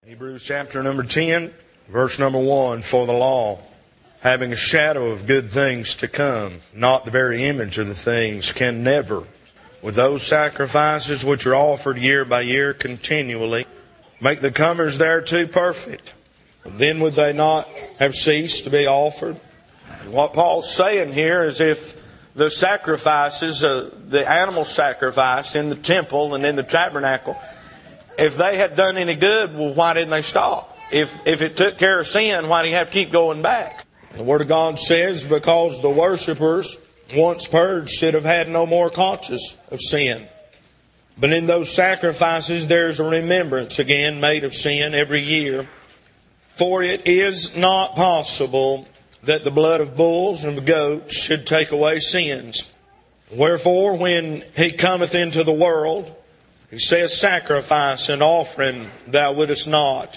Hebrews chapter number 10, verse number 1. For the law, having a shadow of good things to come, not the very image of the things, can never, with those sacrifices which are offered year by year continually, make the comers thereto perfect. Then would they not have ceased to be offered? And what Paul's saying here is if the sacrifices, the animal sacrifice in the temple and in the tabernacle, if they had done any good, well, why didn't they stop? If it took care of sin, why do you have to keep going back? The Word of God says because the worshipers, once purged, should have had no more conscience of sin. But in those sacrifices, there's a remembrance again made of sin every year. For it is not possible that the blood of bulls and of goats should take away sins. Wherefore, when He cometh into the world, He says, sacrifice and offering thou wouldest not,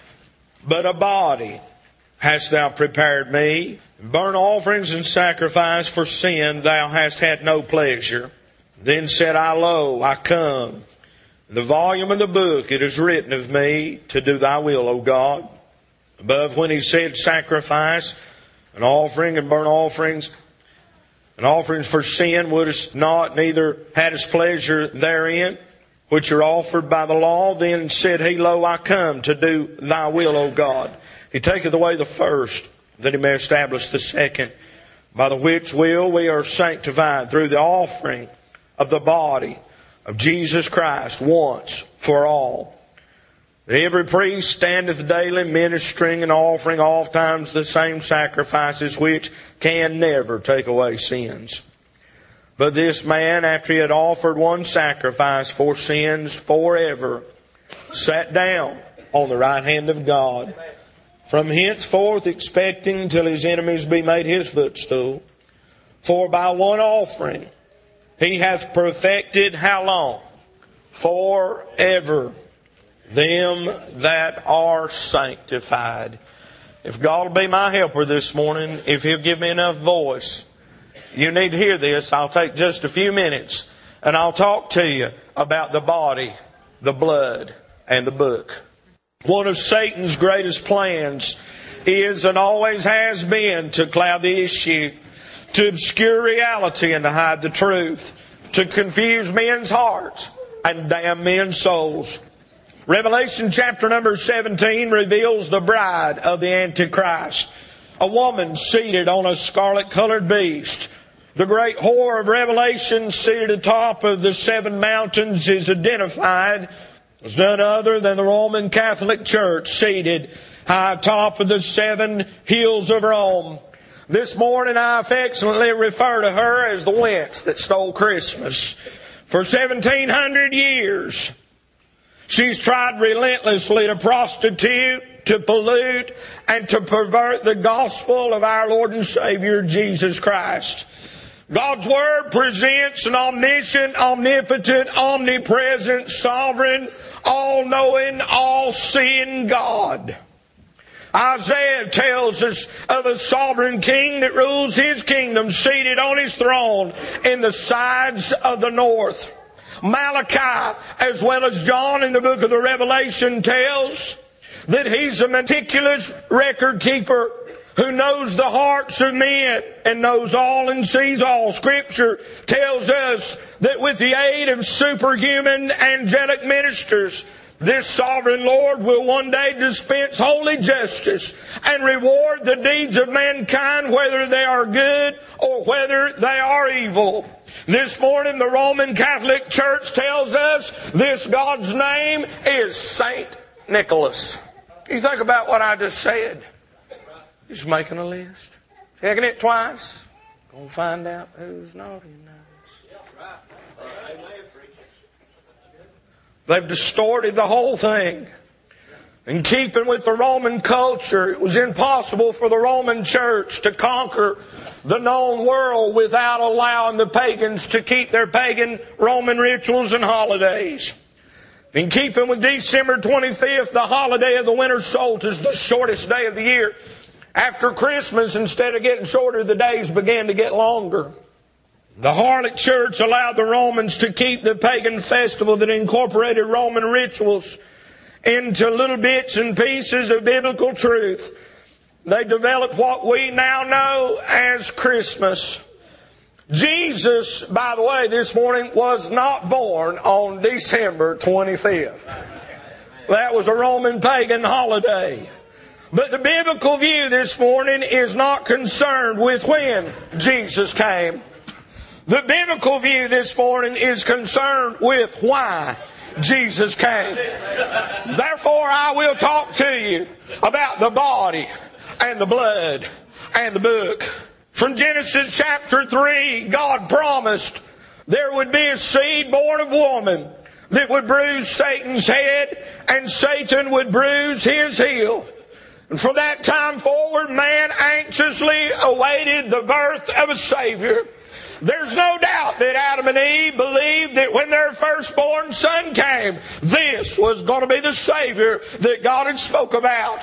but a body hast thou prepared me. Burnt offerings and sacrifice for sin thou hast had no pleasure. Then said I, Lo, I come. In the volume of the book it is written of me to do thy will, O God. Above when He said sacrifice and offering and burnt offerings and offerings for sin wouldest not, neither hadst pleasure therein, which are offered by the law, then said He, Lo, I come to do thy will, O God. He taketh away the first, that He may establish the second, by the which will we are sanctified through the offering of the body of Jesus Christ once for all. That every priest standeth daily ministering and offering oft times the same sacrifices, which can never take away sins. But this man, after he had offered one sacrifice for sins forever, sat down on the right hand of God, from henceforth expecting till his enemies be made his footstool. For by one offering He hath perfected how long? Forever them that are sanctified. If God will be my helper this morning, if He'll give me enough voice, you need to hear this. I'll take just a few minutes and I'll talk to you about the body, the blood, and the book. One of Satan's greatest plans is and always has been to cloud the issue, to obscure reality and to hide the truth, to confuse men's hearts and damn men's souls. Revelation chapter number 17 reveals the bride of the Antichrist, a woman seated on a scarlet-colored beast. The great whore of Revelation, seated atop of the seven mountains, is identified as none other than the Roman Catholic Church, seated high atop of the seven hills of Rome. This morning I affectionately refer to her as the wench that stole Christmas. For 1,700 years, she's tried relentlessly to prostitute, to pollute, and to pervert the gospel of our Lord and Savior Jesus Christ. God's Word presents an omniscient, omnipotent, omnipresent, sovereign, all-knowing, all-seeing God. Isaiah tells us of a sovereign king that rules his kingdom seated on his throne in the sides of the north. Malachi, as well as John in the book of the Revelation, tells that He's a meticulous record keeper who knows the hearts of men and knows all and sees all. Scripture tells us that with the aid of superhuman angelic ministers, this sovereign Lord will one day dispense holy justice and reward the deeds of mankind, whether they are good or whether they are evil. This morning the Roman Catholic Church tells us this God's name is Saint Nicholas. You think about what I just said. Just making a list. Checking it twice. Gonna find out who's naughty now. They've distorted the whole thing. In keeping with the Roman culture, it was impossible for the Roman Church to conquer the known world without allowing the pagans to keep their pagan Roman rituals and holidays. In keeping with December 25th, the holiday of the winter solstice, the shortest day of the year, after Christmas, instead of getting shorter, the days began to get longer. The harlot church allowed the Romans to keep the pagan festival that incorporated Roman rituals into little bits and pieces of biblical truth. They developed what we now know as Christmas. Jesus, by the way, this morning was not born on December 25th. That was a Roman pagan holiday. But the biblical view this morning is not concerned with when Jesus came. The biblical view this morning is concerned with why Jesus came. Therefore, I will talk to you about the body and the blood and the book. From Genesis chapter 3, God promised there would be a seed born of woman that would bruise Satan's head, and Satan would bruise his heel. And from that time forward, man anxiously awaited the birth of a Savior. There's no doubt that Adam and Eve believed that when their firstborn son came, this was going to be the Savior that God had spoke about.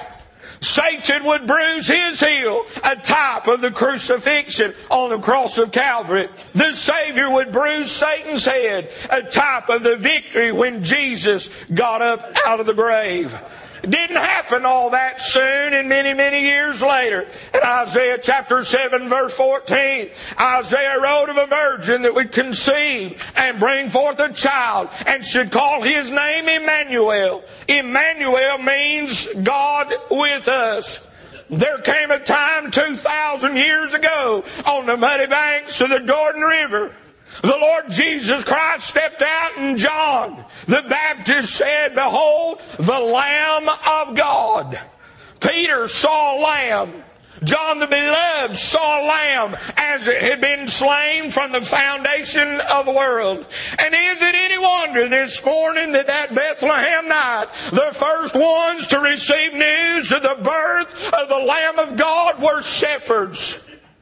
Satan would bruise his heel, a type of the crucifixion on the cross of Calvary. The Savior would bruise Satan's head, a type of the victory when Jesus got up out of the grave. It didn't happen all that soon, and many, many years later. In Isaiah chapter 7 verse 14, Isaiah wrote of a virgin that would conceive and bring forth a child and should call his name Emmanuel. Emmanuel means God with us. There came a time 2,000 years ago on the muddy banks of the Jordan River. The Lord Jesus Christ stepped out, and John the Baptist said, "Behold, the Lamb of God." Peter saw a lamb. John the Beloved saw a lamb as it had been slain from the foundation of the world. And is it any wonder this morning that Bethlehem night, the first ones to receive news of the birth of the Lamb of God were shepherds,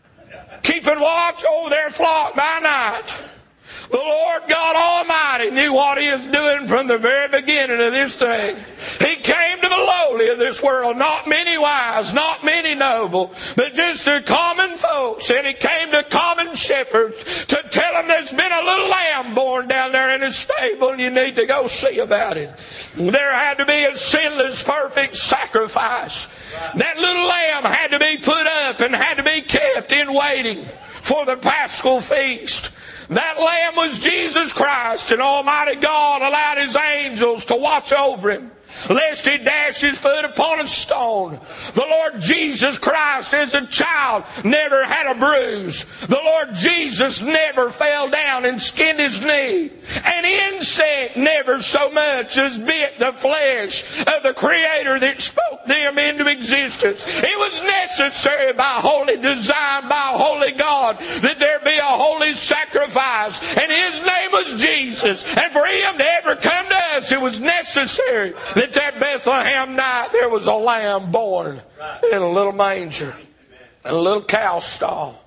keeping watch over their flock by night. The Lord God Almighty knew what He was doing from the very beginning of this thing. He came to the lowly of this world, not many wise, not many noble, but just the common folks. And He came to common shepherds to tell them there's been a little lamb born down there in a stable, and you need to go see about it. There had to be a sinless, perfect sacrifice. That little lamb had to be put up and had to be kept in waiting for the Paschal feast. That lamb was Jesus Christ, and Almighty God allowed His angels to watch over Him, lest He dash His foot upon a stone. The Lord Jesus Christ as a child never had a bruise. The Lord Jesus never fell down and skinned His knee. An insect never so much as bit the flesh of the Creator that spoke them into existence. It was necessary by holy design, by a holy God, that there be a holy sacrifice. And His name was Jesus. And for Him to ever come to us, it was necessary that Bethlehem night there was a lamb born in a little manger, in a little cow stall.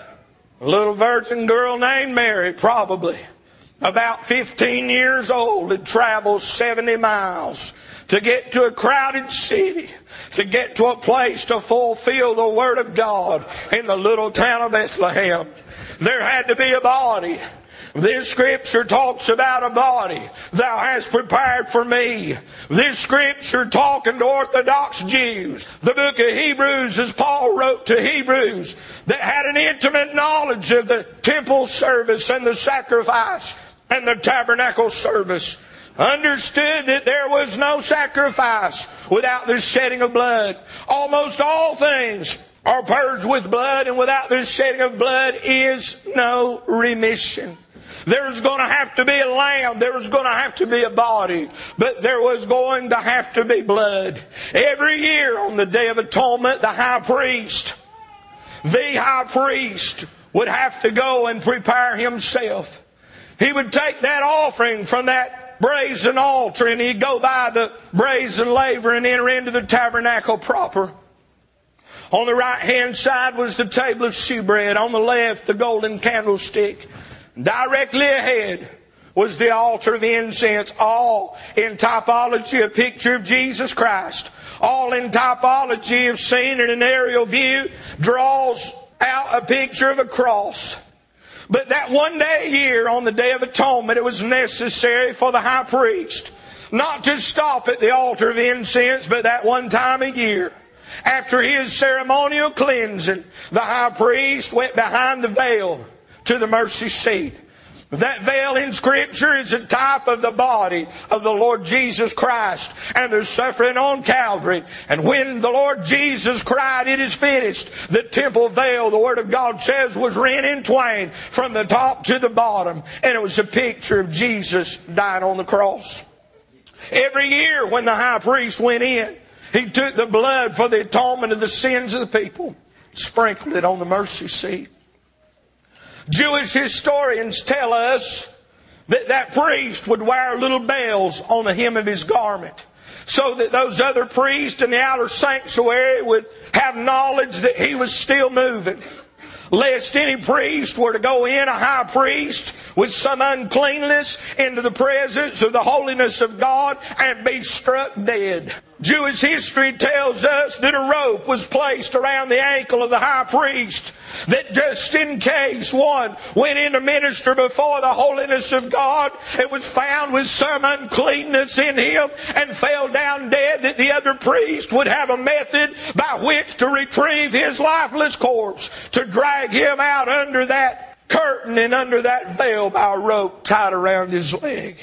A little virgin girl named Mary, probably about 15 years old, had traveled 70 miles to get to a crowded city, to get to a place to fulfill the Word of God in the little town of Bethlehem. There had to be a body. This scripture talks about a body Thou hast prepared for me. This scripture talking to Orthodox Jews. The book of Hebrews, as Paul wrote to Hebrews, that had an intimate knowledge of the temple service and the sacrifice and the tabernacle service, understood that there was no sacrifice without the shedding of blood. Almost all things are purged with blood, and without the shedding of blood is no remission. There's going to have to be a lamb. There was going to have to be a body. But there was going to have to be blood. Every year on the Day of Atonement, the high priest would have to go and prepare himself. He would take that offering from that brazen altar, and he'd go by the brazen laver and enter into the tabernacle proper. On the right hand side was the table of shewbread. On the left, the golden candlestick. Directly ahead was the altar of incense, all in typology, a picture of Jesus Christ. All in typology, if seen in an aerial view, draws out a picture of a cross. But that one day a year, on the Day of Atonement, it was necessary for the high priest, not to stop at the altar of incense, but that one time a year. After his ceremonial cleansing, the high priest went behind the veil to the mercy seat. That veil in Scripture is a type of the body of the Lord Jesus Christ and their suffering on Calvary. And when the Lord Jesus cried, "It is finished," the temple veil, the Word of God says, was rent in twain from the top to the bottom. And it was a picture of Jesus dying on the cross. Every year when the high priest went in, he took the blood for the atonement of the sins of the people, sprinkled it on the mercy seat. Jewish historians tell us that that priest would wear little bells on the hem of his garment, so that those other priests in the outer sanctuary would have knowledge that he was still moving. Lest any priest were to go in, a high priest, with some uncleanness into the presence of the holiness of God and be struck dead. Jewish history tells us that a rope was placed around the ankle of the high priest, that just in case one went in to minister before the holiness of God, it was found with some uncleanness in him and fell down dead, that the other priest would have a method by which to retrieve his lifeless corpse, to drag him out under that curtain and under that veil by a rope tied around his leg.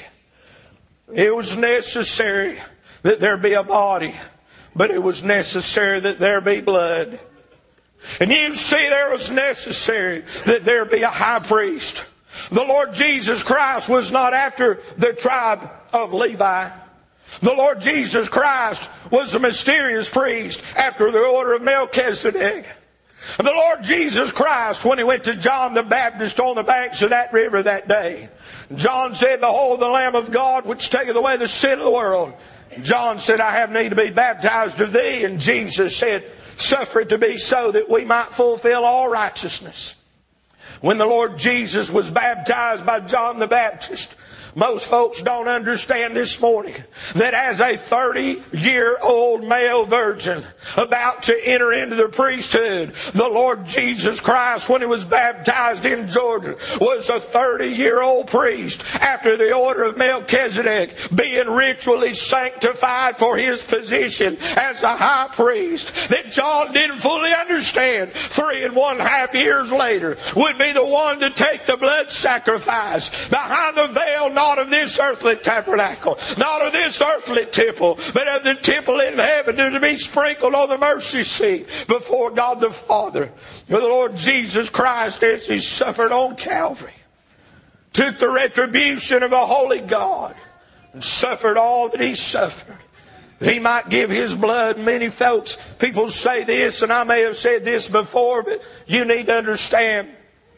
It was necessary that there be a body, but it was necessary that there be blood. And you see, there was necessary that there be a high priest. The Lord Jesus Christ was not after the tribe of Levi. The Lord Jesus Christ was a mysterious priest after the order of Melchizedek. The Lord Jesus Christ, when he went to John the Baptist on the banks of that river that day, John said, "Behold the Lamb of God which taketh away the sin of the world." John said, "I have need to be baptized of thee." And Jesus said, "Suffer it to be so, that we might fulfill all righteousness." When the Lord Jesus was baptized by John the Baptist, most folks don't understand this morning that as a 30-year-old male virgin about to enter into the priesthood, the Lord Jesus Christ, when he was baptized in Jordan, was a 30-year-old priest after the order of Melchizedek, being ritually sanctified for his position as a high priest, that John didn't fully understand 3.5 years later would be the one to take the blood sacrifice behind the veil, not of this earthly tabernacle, not of this earthly temple, but of the temple in heaven, to be sprinkled on the mercy seat before God the Father. The Lord Jesus Christ, as he suffered on Calvary, took the retribution of a holy God and suffered all that he suffered, that he might give his blood. Many folks, people say this, and I may have said this before, but you need to understand.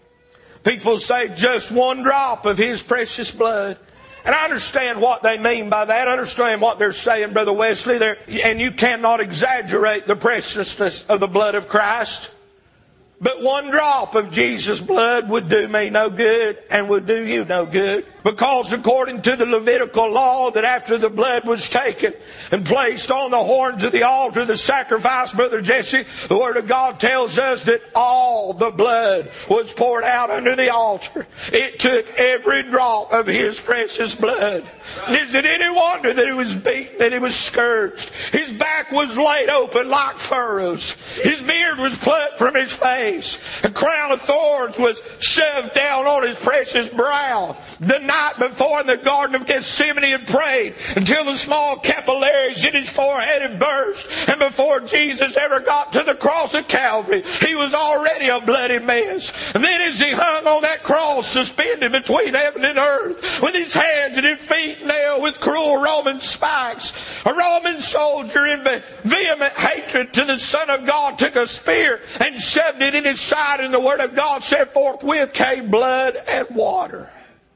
People say just one drop of his precious blood. And I understand what they mean by that. I understand what they're saying, Brother Wesley. And you cannot exaggerate the preciousness of the blood of Christ. But one drop of Jesus' blood would do me no good and would do you no good. Because according to the Levitical law, that after the blood was taken and placed on the horns of the altar, the sacrifice, Brother Jesse, the Word of God tells us that all the blood was poured out under the altar. It took every drop of his precious blood. Is it any wonder that he was beaten, that he was scourged? His back was laid open like furrows. His beard was plucked from his face. A crown of thorns was shoved down on his precious brow. The night before in the Garden of Gethsemane he had prayed until the small capillaries in his forehead had burst. And before Jesus ever got to the cross of Calvary, he was already a bloody mess. And then as he hung on that cross, suspended between heaven and earth, with his hands and his feet nailed with cruel Roman spikes, a Roman soldier in vehement hatred to the Son of God took a spear and shoved it in his side, and the Word of God said, "Forthwith came blood and water."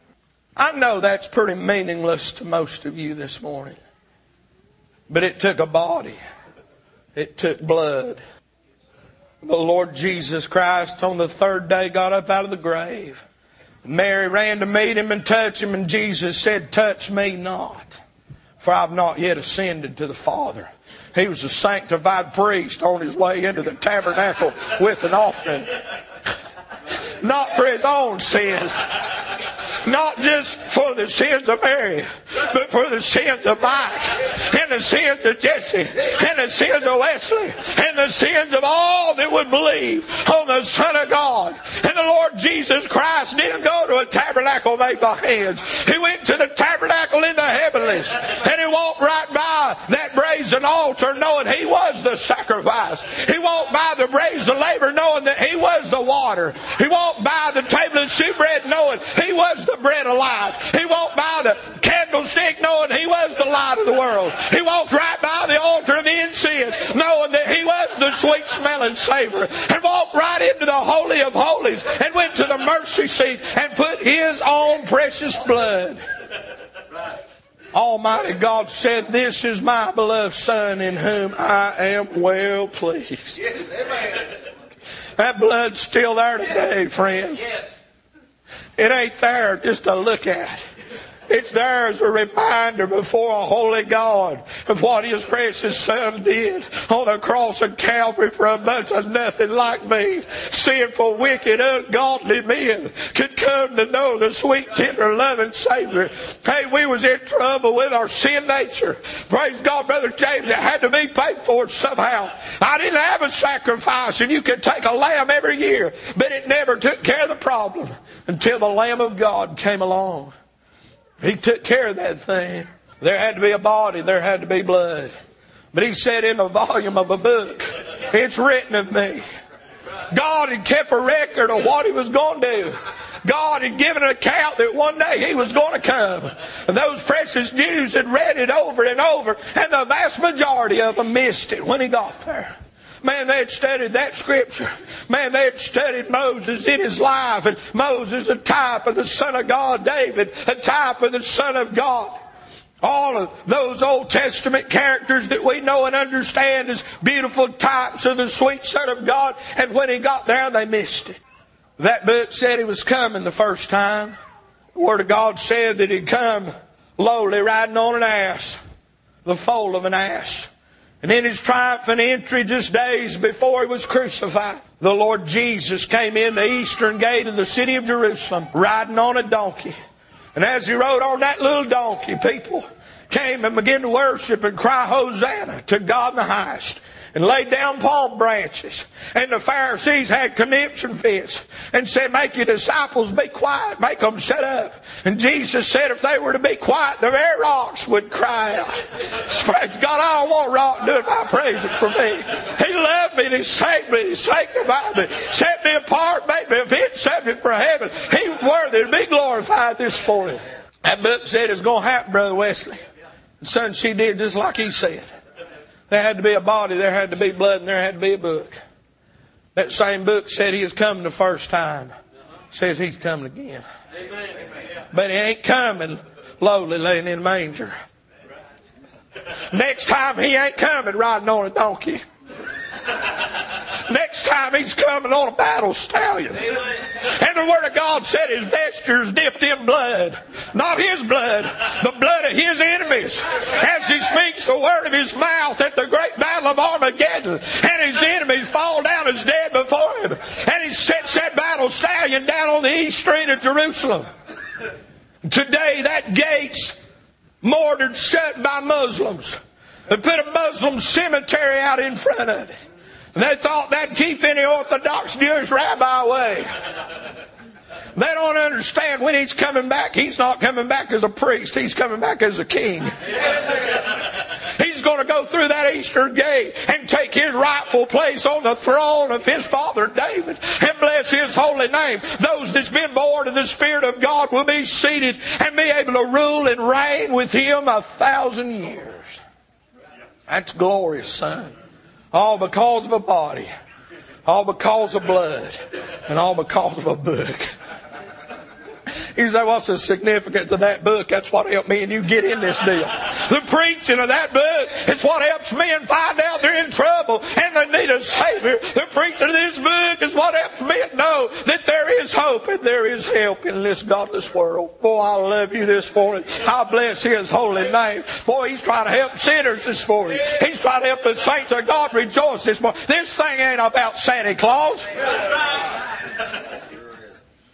I know that's pretty meaningless to most of you this morning. But it took a body. It took blood. The Lord Jesus Christ on the third day got up out of the grave. Mary ran to meet him and touch him, and Jesus said, "Touch me not, for I've not yet ascended to the Father." He was a sanctified priest on his way into the tabernacle with an offering. Not for his own sin, Not just for the sins of Mary, but for the sins of Mike, and the sins of Jesse, and the sins of Wesley, and the sins of all that would believe on the Son of God. And the Lord Jesus Christ didn't go to a tabernacle made by hands. He went to the tabernacle in the heavenlies, and He walked right by that brazen altar knowing He was the sacrifice. He walked by the brazen laver knowing that He was the water. He walked by the table of shewbread knowing He was the bread of life. He walked by the candlestick knowing He was the light of the world. He walked right by the altar of incense knowing that He was the sweet smelling savor, and walked right into the Holy of Holies and went to the mercy seat and put His own precious blood. Almighty God said, "This is my beloved Son in whom I am well pleased." That blood's still there today, friend. It ain't there just to look at. It's there as a reminder before a holy God of what His precious Son did on the cross of Calvary for a bunch of nothing like me. Sinful, wicked, ungodly men could come to know the sweet, tender, loving Savior. Hey, we was in trouble with our sin nature. Praise God, Brother James, it had to be paid for somehow. I didn't have a sacrifice, and you could take a lamb every year, but it never took care of the problem until the Lamb of God came along. He took care of that thing. There had to be a body. There had to be blood. But He said in the volume of a book, it's written of me. God had kept a record of what He was going to do. God had given an account that one day He was going to come. And those precious Jews had read it over and over. And the vast majority of them missed it when He got there. Man, they had studied that scripture. Man, they had studied Moses in his life. And Moses, a type of the Son of God. David, a type of the Son of God. All of those Old Testament characters that we know and understand as beautiful types of the sweet Son of God. And when He got there, they missed it. That book said He was coming the first time. The Word of God said that He'd come lowly riding on an ass. The foal of an ass. And in His triumphant entry just days before He was crucified, the Lord Jesus came in the eastern gate of the city of Jerusalem riding on a donkey. And as He rode on that little donkey, people came and began to worship and cry Hosanna to God in the highest. And laid down palm branches. And the Pharisees had conniption fits and said, "Make your disciples be quiet. Make them shut up." And Jesus said if they were to be quiet, the very rocks would cry out. Praise God, I don't want rock doing my praising for me. He loved me and He saved me and He sanctified me. Set me apart, made me a fit subject for heaven. He's worthy to be glorified this morning. That book said it's going to happen, Brother Wesley. And son, she did just like he said. There had to be a body, there had to be blood, and there had to be a book. That same book said He is coming the first time. It says He's coming again. Amen. But He ain't coming lowly laying in a manger. Next time He ain't coming riding on a donkey. Next time He's coming on a battle stallion. And the Word of God said His vestures dipped in blood. Not His blood, the blood of His enemies. As He speaks the word of His mouth at the great battle of Armageddon. And His enemies fall down as dead before Him. And He sets that battle stallion down on the east street of Jerusalem. Today that gate's mortared shut by Muslims. They put a Muslim cemetery out in front of it. They thought that'd keep any Orthodox Jewish rabbi away. They don't understand when He's coming back. He's not coming back as a priest. He's coming back as a king. He's going to go through that eastern gate and take His rightful place on the throne of His father David and bless His holy name. Those that's been born of the Spirit of God will be seated and be able to rule and reign with Him 1,000 years. That's glorious, son. All because of a body. All because of blood. And all because of a book. You say, what's the significance of that book? That's what helped me and you get in this deal. The preaching of that book is what helps men find out they're in trouble and they need a Savior. The preaching of this book is what helps men know that there is hope and there is help in this godless world. Boy, I love you this morning. I bless His holy name. Boy, He's trying to help sinners this morning. He's trying to help the saints of God rejoice this morning. This thing ain't about Santa Claus.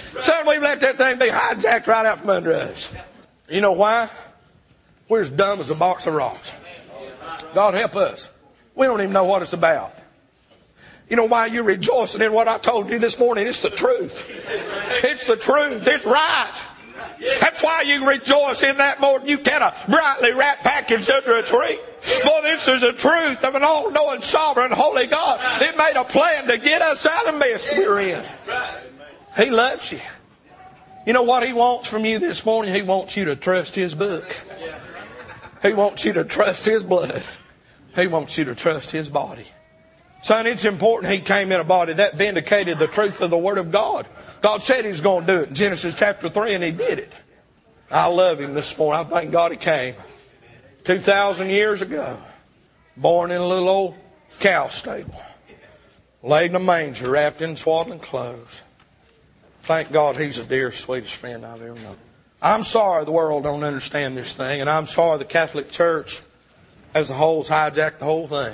Son, we've let that thing be hijacked right out from under us. You know why? We're as dumb as a box of rocks. God help us. We don't even know what it's about. You know why you're rejoicing in what I told you this morning? It's the truth. It's the truth. It's right. That's why you rejoice in that more than you can a brightly wrapped package under a tree. Boy, this is the truth of an all-knowing, sovereign, holy God. It made a plan to get us out of the mess we're in. He loves you. You know what He wants from you this morning? He wants you to trust His book. He wants you to trust His blood. He wants you to trust His body. Son, it's important He came in a body. That vindicated the truth of the Word of God. God said He's going to do it in Genesis chapter 3, and He did it. I love Him this morning. I thank God He came 2,000 years ago. Born in a little old cow stable. Laid in a manger, wrapped in swaddling clothes. Thank God He's the dearest, sweetest friend I've ever known. I'm sorry the world don't understand this thing, and I'm sorry the Catholic Church as a whole has hijacked the whole thing.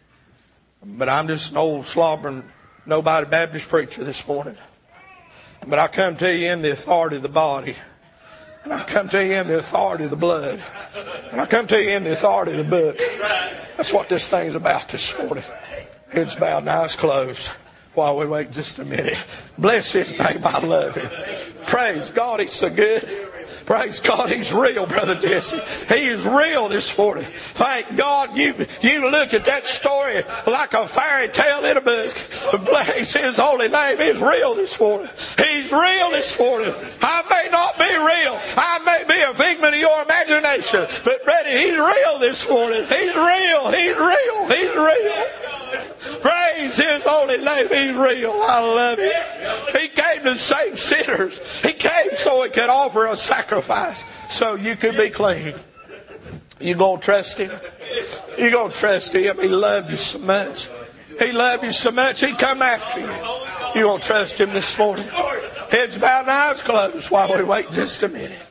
But I'm just an old slobbering, nobody Baptist preacher this morning. But I come to you in the authority of the body. And I come to you in the authority of the blood. And I come to you in the authority of the book. That's what this thing's about this morning. Heads bowed and eyes closed while we wait just a minute. Bless His name. I love Him. Praise God, He's so good. Praise God, He's real, Brother Jesse. He is real this morning. Thank God you look at that story like a fairy tale in a book. Bless His holy name. He's real this morning. He's real this morning. I may not be real. I may be a figment of your imagination. But, Brother, He's real this morning. He's real. He's real. He's real. Praise His holy name. He's real. I love Him. He came to save sinners. He came so He could offer a sacrifice so you could be clean. You gonna trust Him? You gonna trust Him? He loved you so much. He loved you so much. He come after you. You gonna trust Him this morning? Heads bowed and eyes closed while we wait just a minute.